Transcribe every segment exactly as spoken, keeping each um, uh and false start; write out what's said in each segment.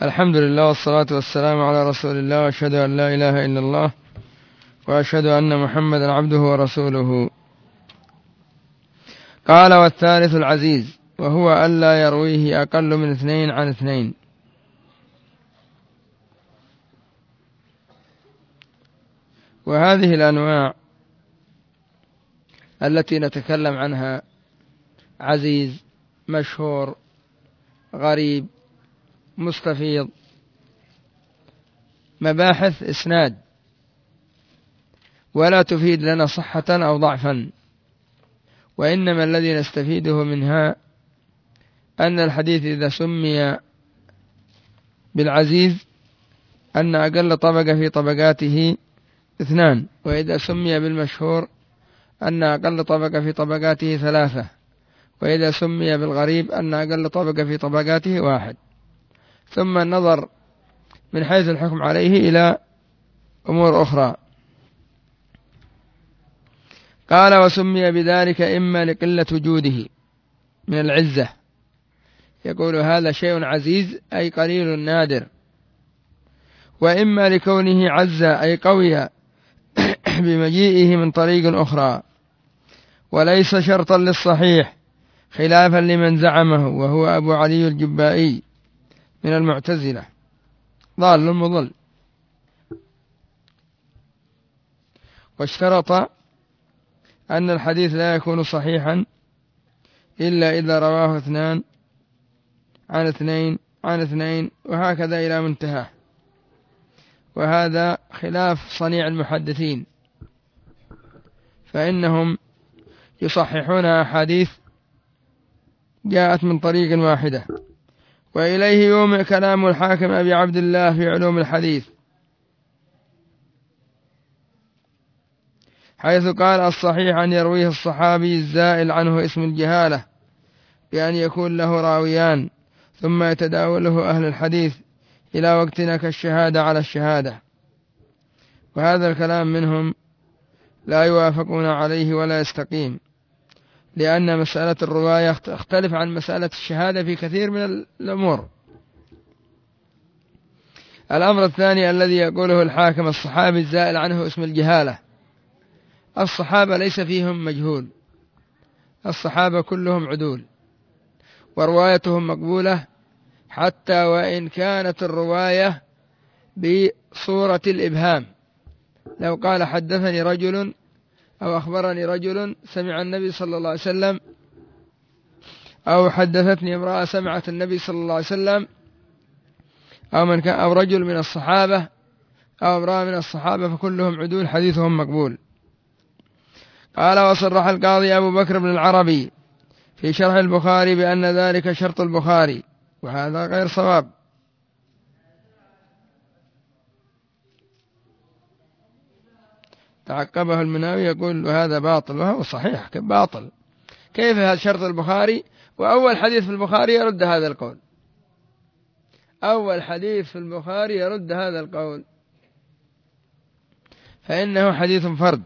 الحمد لله والصلاة والسلام على رسول الله، وأشهد أن لا إله إلا الله، وأشهد أن محمدا عبده ورسوله. قال: والثالث العزيز، وهو ألا يرويه أقل من اثنين عن اثنين. وهذه الأنواع التي نتكلم عنها عزيز، مشهور، غريب، مستفيض، مباحث إسناد، ولا تفيد لنا صحة أو ضعفا، وإنما الذي نستفيده منها أن الحديث إذا سمي بالعزيز أن أقل طبقة في طبقاته اثنان، وإذا سمي بالمشهور أن أقل طبقة في طبقاته ثلاثة، وإذا سمي بالغريب أن أقل طبقة في طبقاته واحد. ثم النظر من حيث الحكم عليه إلى أمور أخرى. قال: وسمي بذلك إما لقلة وجوده من العزة، يقول هذا شيء عزيز أي قليل نادر، وإما لكونه عز أي قوي بمجيئه من طريق أخرى، وليس شرطا للصحيح، خلافا لمن زعمه، وهو أبو علي الجبائي من المعتزلة، ضال مضل. واشترط أن الحديث لا يكون صحيحا إلا إذا رواه اثنان عن اثنين عن اثنين، وهكذا إلى منتهى. وهذا خلاف صنيع المحدثين، فإنهم يصححون أحاديث جاءت من طريق واحدة. وإليه يومئ كلام الحاكم أبي عبد الله في علوم الحديث، حيث قال: الصحيح أن يرويه الصحابي الزائل عنه اسم الجهالة، بأن يكون له راويان، ثم يتداوله أهل الحديث إلى وقتنا كالشهادة على الشهادة. وهذا الكلام منهم لا يوافقون عليه ولا يستقيم، لأن مسألة الرواية تختلف عن مسألة الشهادة في كثير من الأمور. الأمر الثاني الذي يقوله الحاكم: الصحابي الزائل عنه اسم الجهالة. الصحابة ليس فيهم مجهول، الصحابة كلهم عدول، وروايتهم مقبولة، حتى وإن كانت الرواية بصورة الإبهام. لو قال: حدثني رجل أو أخبرني رجل سمع النبي صلى الله عليه وسلم، أو حدثتني امرأة سمعت النبي صلى الله عليه وسلم، أو من كان أو رجل من الصحابة أو امرأة من الصحابة، فكلهم عدول، حديثهم مقبول. قال: وصرح القاضي أبو بكر بن العربي في شرح البخاري بأن ذلك شرط البخاري، وهذا غير صواب. تعقبه المناوي يقول هذا باطل، وهو صحيح باطل. كيف هذا شرط البخاري؟ وأول حديث في البخاري يرد هذا القول، أول حديث في البخاري يرد هذا القول، فإنه حديث فرد.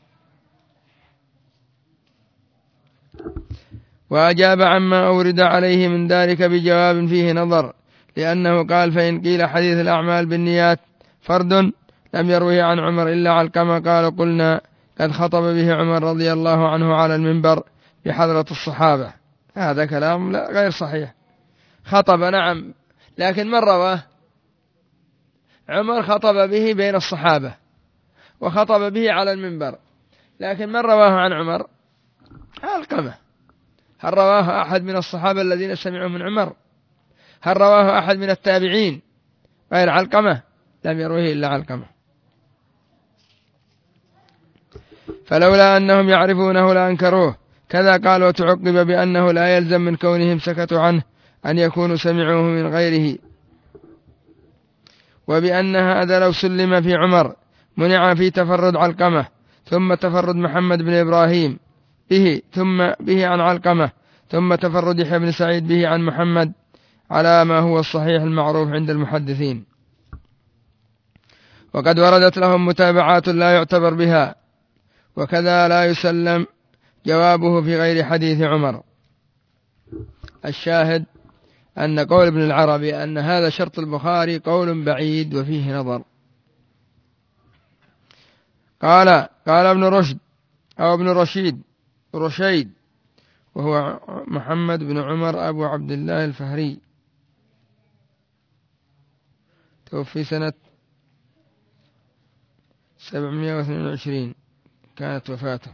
وأجاب عما أورد عليه من ذلك بجواب فيه نظر، لأنه قال: فإن قيل حديث الأعمال بالنيات فرد لم يروه عن عمر إلا علقمة، قال: قلنا قد خطب به عمر رضي الله عنه على المنبر بحضرة الصحابة. هذا كلام غير صحيح. خطب نعم، لكن من رواه؟ عمر خطب به بين الصحابة وخطب به على المنبر، لكن من رواه عن عمر؟ علقمة. هل رواه أحد من الصحابة الذين سمعوا من عمر؟ هل رواه أحد من التابعين غير علقمة؟ لم يروه إلا علقمة. فلولا أنهم يعرفونه لأنكروه. كذا قال: وتعقب بأنه لا يلزم من كونهم سكتوا عنه أن يكونوا سمعوه من غيره، وبأن هذا لو سلم في عمر منع في تفرد علقمة، ثم تفرد محمد بن إبراهيم به، ثم به عن علقمة، ثم تفرد يحيى بن سعيد به عن محمد، على ما هو الصحيح المعروف عند المحدثين. وقد وردت لهم متابعات لا يعتبر بها، وكذا لا يسلم جوابه في غير حديث عمر. الشاهد أن قول ابن العربي أن هذا شرط البخاري قول بعيد وفيه نظر. قال قال ابن رشد أو ابن رشيد رشيد وهو محمد بن عمر أبو عبد الله الفهري، توفي سنة سبعمائة واثنين وعشرين كانت وفاته.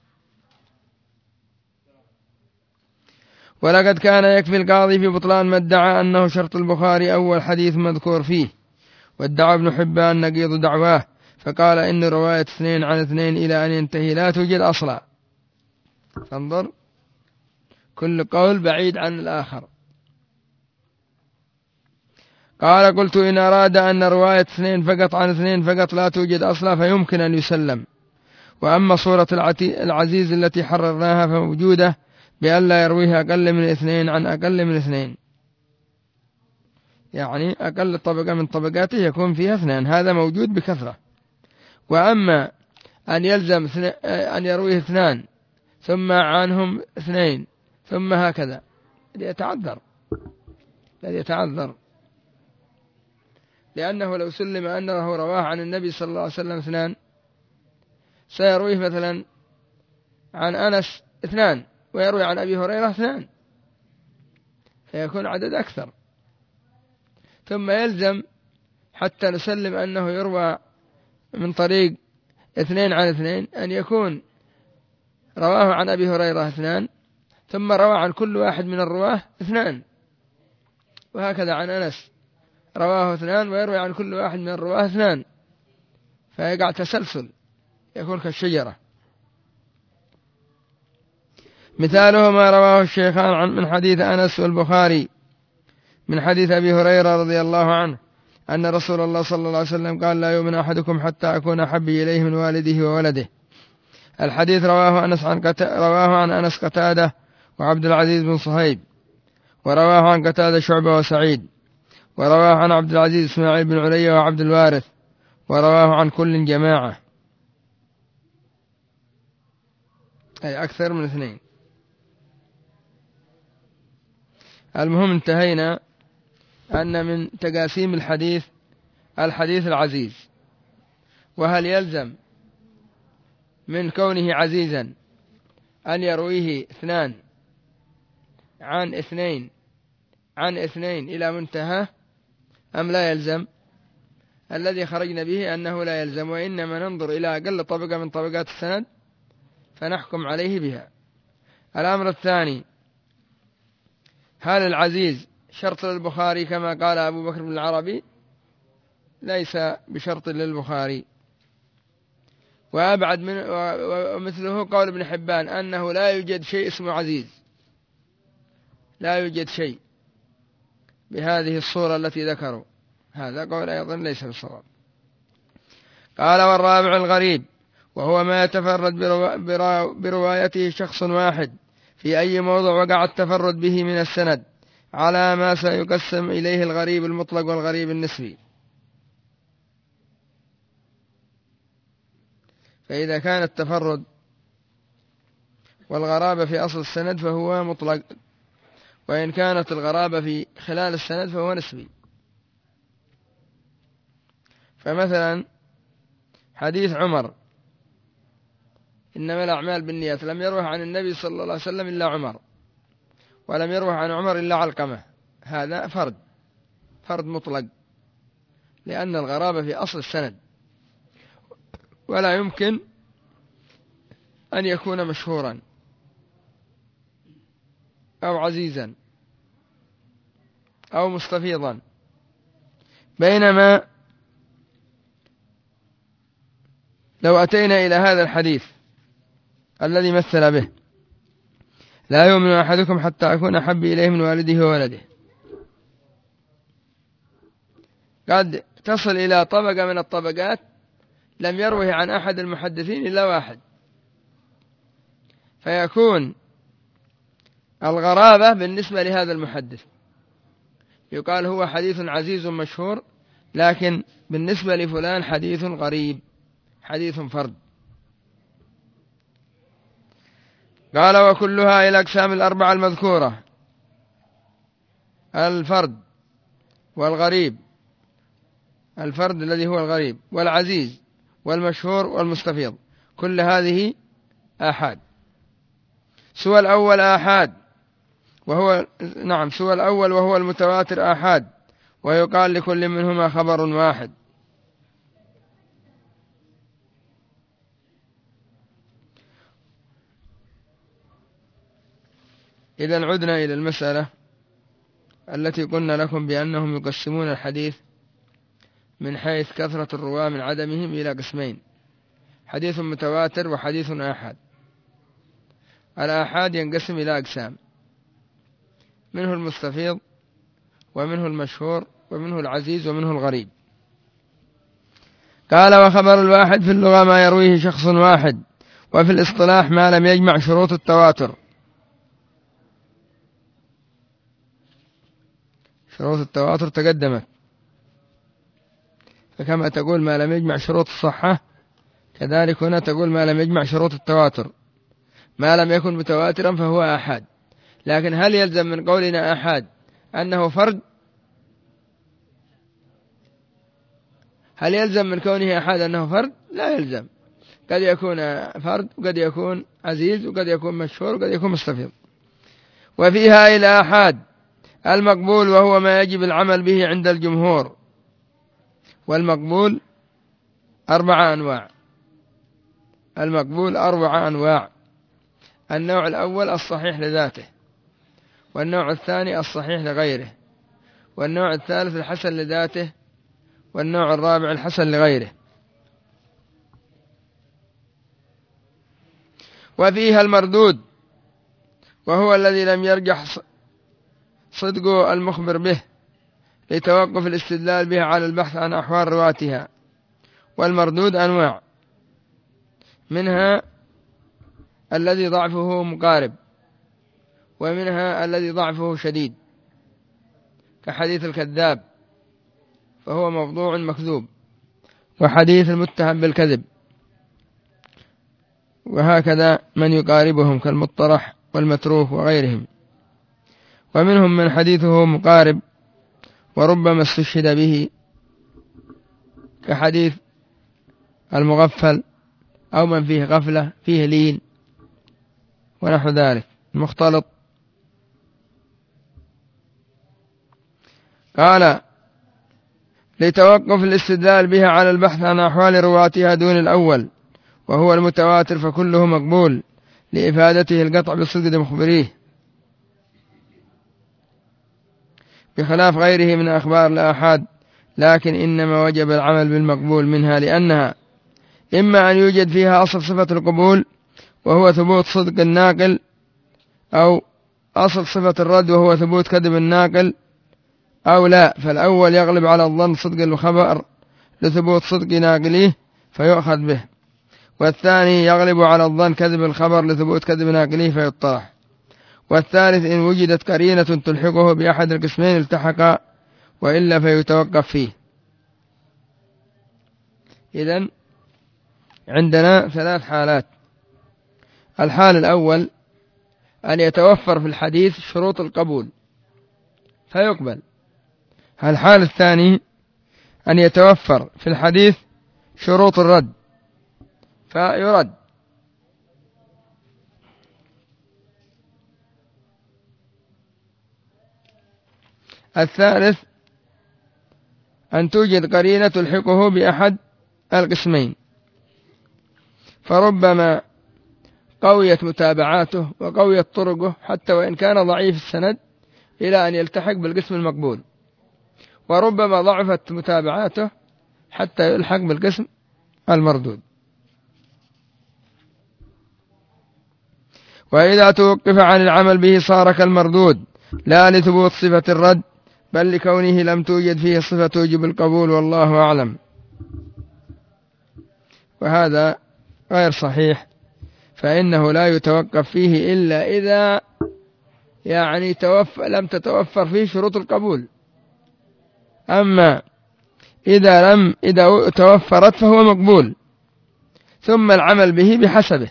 ولقد كان يكفي القاضي في بطلان ما ادعى أنه شرط البخاري أول حديث مذكور فيه، وادعى ابن حبان نقيض دعواه فقال إن رواية اثنين عن اثنين إلى أن ينتهي لا توجد أصلا. فانظر، كل قول بعيد عن الآخر. قال قلت إن أراد أن رواية اثنين فقط عن اثنين فقط لا توجد أصلا فيمكن أن يسلم، وأما صورة العزيز التي حررناها فموجودة بأن لا يرويها أقل من اثنين عن أقل من اثنين، يعني أقل طبقة من طبقاته يكون فيها اثنين، هذا موجود بكثرة. وأما أن يلزم أن يرويه اثنان ثم عنهم اثنين ثم هكذا يتعذر يتعذر لأنه لو سلم أنه رواه عن النبي صلى الله عليه وسلم اثنان سيرويه مثلا عن أنس اثنان ويروي عن أبي هريرة اثنان، فيكون عدد أكثر. ثم يلزم حتى نسلم أنه يروى من طريق اثنين عن اثنين أن يكون رواه عن أبي هريرة اثنان ثم روى عن كل واحد من الرواه اثنان، وهكذا عن أنس رواه اثنان ويروي عن كل واحد من الرواه اثنان، فيقع تسلسل يكون كالشجرة. مثاله ما رواه الشيخان عن من حديث أنس والبخاري من حديث أبي هريرة رضي الله عنه أن رسول الله صلى الله عليه وسلم قال لا يؤمن أحدكم حتى أكون أحب إليه من والده وولده. الحديث رواه أنس عن قت... رواه عن أنس قتادة وعبد العزيز بن صهيب، ورواه عن قتادة شعبة وسعيد، ورواه عن عبد العزيز إسماعيل بن علي وعبد الوارث، ورواه عن كل جماعة، أي أكثر من اثنين. المهم انتهينا أن من تقاسيم الحديث الحديث العزيز، وهل يلزم من كونه عزيزا أن يرويه اثنان عن اثنين عن اثنين إلى منتهى أم لا يلزم؟ الذي خرجنا به أنه لا يلزم، وإنما ننظر إلى أقل طبقة من طبقات السند فنحكم عليه بها. الأمر الثاني، هل العزيز شرط للبخاري كما قال أبو بكر بن العربي؟ ليس بشرط للبخاري. وأبعد من ومثله قول ابن حبان أنه لا يوجد شيء اسمه عزيز، لا يوجد شيء بهذه الصورة التي ذكروا، هذا قول أيضا ليس بالصواب. قال والرابع الغريب، وهو ما يتفرد بروا بروايته شخص واحد في أي موضع وقع التفرد به من السند على ما سيقسم إليه الغريب المطلق والغريب النسبي. فإذا كان التفرد والغرابة في أصل السند فهو مطلق، وإن كانت الغرابة في خلال السند فهو نسبي. فمثلا حديث عمر إنما الأعمال بالنيات لم يروه عن النبي صلى الله عليه وسلم إلا عمر، ولم يروه عن عمر إلا علقمة، هذا فرد فرد مطلق لأن الغرابة في أصل السند، ولا يمكن أن يكون مشهورا أو عزيزا أو مستفيضا. بينما لو أتينا إلى هذا الحديث الذي مثل به لا يؤمن أحدكم حتى أكون أحب إليه من والده وولده، قد تصل إلى طبقة من الطبقات لم يروه عن أحد المحدثين إلا واحد، فيكون الغرابة بالنسبة لهذا المحدث يقال هو حديث عزيز مشهور، لكن بالنسبة لفلان حديث غريب، حديث فرد. قال وكلها إلى الأقسام الأربعة المذكورة. الفرد والغريب، الفرد الذي هو الغريب والعزيز والمشهور والمستفيض، كل هذه آحاد. سوى الأول آحاد وهو نعم سوى الأول وهو المتواتر آحاد، ويقال لكل منهما خبر واحد. إذن عدنا إلى المسألة التي قلنا لكم بأنهم يقسمون الحديث من حيث كثرة الرواة من عدمهم إلى قسمين: حديث متواتر وحديث آحاد. الآحاد ينقسم إلى أقسام: منه المستفيض، ومنه المشهور، ومنه العزيز، ومنه الغريب. قال: وخبر الواحد في اللغة ما يرويه شخص واحد، وفي الاصطلاح ما لم يجمع شروط التواتر. شروط التواتر تقدمت، فكما تقول ما لم يجمع شروط الصحة، كذلك هنا تقول ما لم يجمع شروط التواتر. ما لم يكن متواترا فهو آحاد. لكن هل يلزم من قولنا آحاد أنه فرد؟ هل يلزم من كونه آحاد أنه فرد؟ لا يلزم. قد يكون فرد، وقد يكون عزيز، وقد يكون مشهور، وقد يكون مستفيض. وفيها إلى آحاد المقبول، وهو ما يجب العمل به عند الجمهور. والمقبول أربعة أنواع. المقبول أربعة أنواع: النوع الأول الصحيح لذاته، والنوع الثاني الصحيح لغيره، والنوع الثالث الحسن لذاته، والنوع الرابع الحسن لغيره. وفيها المردود، وهو الذي لم يرجح صدق المخبر به لتوقف الاستدلال به على البحث عن أحوال رواتها. والمردود أنواع: منها الذي ضعفه مقارب، ومنها الذي ضعفه شديد، كحديث الكذاب فهو موضوع مكذوب، وحديث المتهم بالكذب، وهكذا من يقاربهم كالمطرح والمتروك وغيرهم. ومنهم من حديثه مقارب وربما استشهد به، كحديث المغفل، أو من فيه غفلة فيه لين ونحو ذلك، المختلط. قال: لتوقف الاستدلال بها على البحث عن أحوال رواتها دون الأول، وهو المتواتر فكله مقبول لإفادته القطع بصدق مخبريه، بخلاف غيره من أخبار الآحاد. لكن إنما وجب العمل بالمقبول منها، لأنها إما أن يوجد فيها أصل صفة القبول وهو ثبوت صدق الناقل، أو أصل صفة الرد وهو ثبوت كذب الناقل، أو لا، فالأول يغلب على الظن صدق الخبر لثبوت صدق ناقليه فيؤخذ به، والثاني يغلب على الظن كذب الخبر لثبوت كذب ناقليه فيطرح، والثالث إن وجدت قرينة تلحقه بأحد القسمين التحق، وإلا فيتوقف فيه. إذن عندنا ثلاث حالات: الحال الأول أن يتوفر في الحديث شروط القبول فيقبل. الحال الثاني أن يتوفر في الحديث شروط الرد فيرد. الثالث أن توجد قرينة تلحقه بأحد القسمين، فربما قويت متابعاته وقويت طرقه حتى وإن كان ضعيف السند إلى أن يلتحق بالقسم المقبول، وربما ضعفت متابعاته حتى يلحق بالقسم المردود. وإذا توقف عن العمل به صار كالمردود، لا لثبوت صفة الرد بل لكونه لم توجد فيه صفة توجب القبول، والله أعلم. وهذا غير صحيح، فإنه لا يتوقف فيه إلا إذا يعني توفر لم تتوفر فيه شروط القبول. أما إذا لم إذا توفرت فهو مقبول، ثم العمل به بحسبه،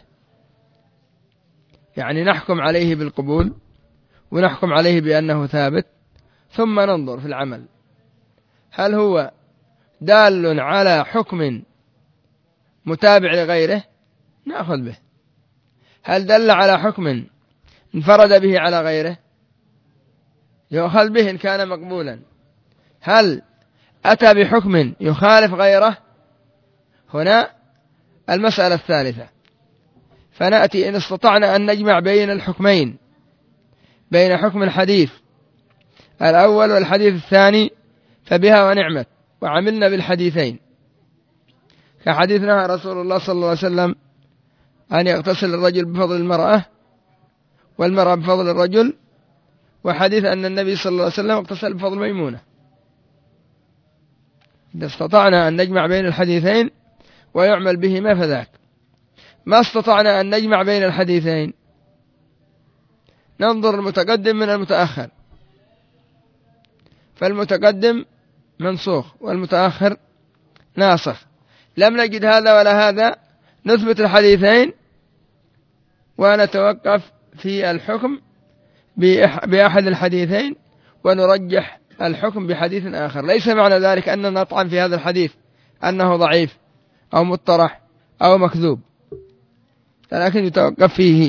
يعني نحكم عليه بالقبول ونحكم عليه بأنه ثابت، ثم ننظر في العمل هل هو دال على حكم متابع لغيره نأخذ به، هل دل على حكم انفرد به على غيره يؤخذ به إن كان مقبولا، هل أتى بحكم يخالف غيره. هنا المسألة الثالثة، فنأتي إن استطعنا أن نجمع بين الحكمين، بين حكم الحديث الأول والحديث الثاني فبها ونعمت، وعملنا بالحديثين كحديثنا رسول الله صلى الله عليه وسلم أن يغتسل الرجل بفضل المرأة والمرأة بفضل الرجل، وحديث أن النبي صلى الله عليه وسلم اغتسل بفضل ميمونة. إذا استطعنا أن نجمع بين الحديثين ويعمل بهما فذاك. ما استطعنا أن نجمع بين الحديثين ننظر المتقدم من المتأخر، فالمتقدم منسوخ والمتأخر ناسخ، لم نجد هذا ولا هذا نثبت الحديثين ونتوقف في الحكم بأحد الحديثين ونرجح الحكم بحديث آخر. ليس معنى ذلك أننا نطعن في هذا الحديث أنه ضعيف أو مطرح أو مكذوب، لكن يتوقف فيه.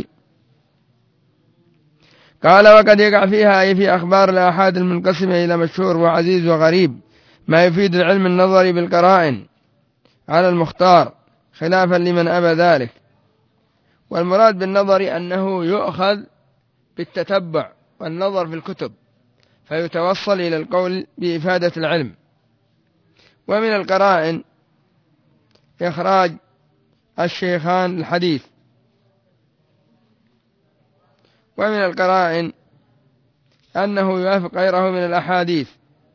قال وقد يقع فيها أي في أخبار الآحاد المنقسمة إلى مشهور وعزيز وغريب ما يفيد العلم النظري بالقرائن على المختار خلافا لمن أبى ذلك. والمراد بالنظر أنه يؤخذ بالتتبع والنظر في الكتب فيتوصل إلى القول بإفادة العلم. ومن القرائن إخراج الشيخان الحديث، ومن القرائن أنه يوافق غيره من الأحاديث،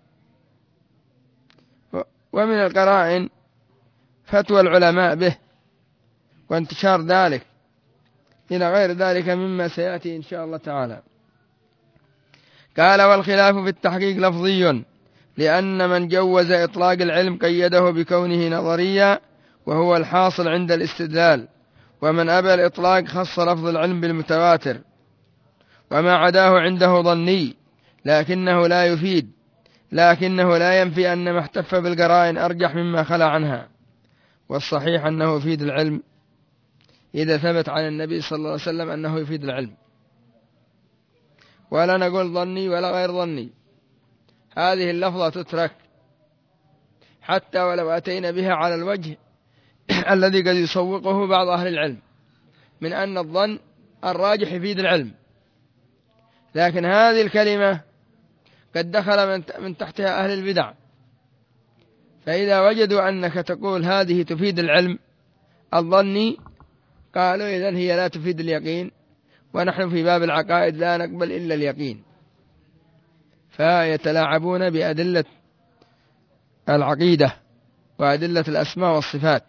ومن القرائن فتوى العلماء به وانتشار ذلك إلى غير ذلك مما سيأتي إن شاء الله تعالى. قال والخلاف في التحقيق لفظي، لأن من جوز إطلاق العلم قيده بكونه نظريا وهو الحاصل عند الاستدلال، ومن أبى الإطلاق خص لفظ العلم بالمتواتر، وما عداه عنده ظني لكنه لا يفيد، لكنه لا ينفي أن ما احتف بالقرائن أرجح مما خلا عنها. والصحيح أنه يفيد العلم إذا ثبت عن النبي صلى الله عليه وسلم أنه يفيد العلم، ولا نقول ظني ولا غير ظني. هذه اللفظة تترك حتى ولو أتينا بها على الوجه الذي قد يسوقه بعض أهل العلم من أن الظن الراجح يفيد العلم، لكن هذه الكلمة قد دخل من تحتها أهل البدع، فإذا وجدوا أنك تقول هذه تفيد العلم الظني قالوا إذن هي لا تفيد اليقين، ونحن في باب العقائد لا نقبل إلا اليقين، فيتلاعبون بأدلة العقيدة وأدلة الأسماء والصفات.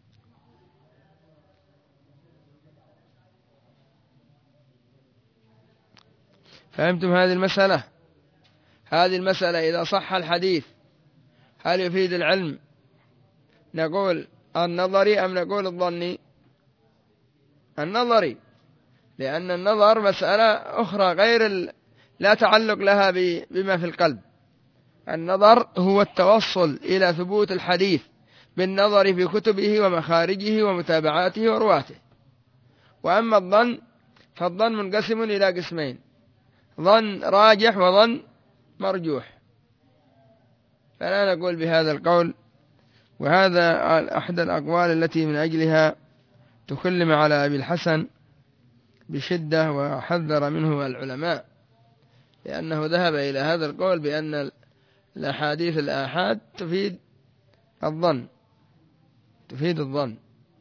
فهمتم هذه المسألة؟ هذه المسألة إذا صح الحديث هل يفيد العلم نقول النظري أم نقول الظني؟ النظري، لأن النظر مسألة أخرى غير ال... لا تعلق لها ب... بما في القلب. النظر هو التوصل إلى ثبوت الحديث بالنظر في كتبه ومخارجه ومتابعاته ورواته. وأما الظن فالظن منقسم إلى قسمين، ظن راجح وظن مرجوح، فلا نقول بهذا القول. وهذا أحد الأقوال التي من أجلها تكلم على أبي الحسن بشدة وحذر منه العلماء، لأنه ذهب إلى هذا القول بأن الأحاديث الآحاد تفيد الظن تفيد الظن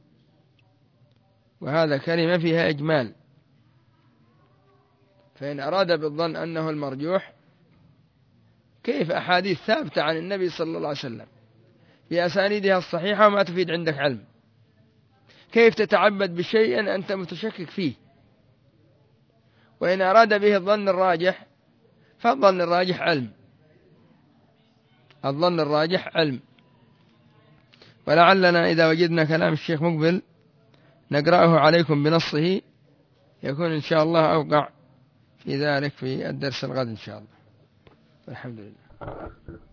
وهذا كلمة فيها إجمال. فإن أراد بالظن أنه المرجوح، كيف أحاديث ثابتة عن النبي صلى الله عليه وسلم بأسانيدها الصحيحة وما تفيد عندك علم؟ كيف تتعبد بشيء أنت متشكك فيه؟ وإن أراد به الظن الراجح فالظن الراجح علم الظن الراجح علم. ولعلنا إذا وجدنا كلام الشيخ مقبل نقرأه عليكم بنصه، يكون إن شاء الله أوقع في ذلك في الدرس الغد إن شاء الله. والحمد لله.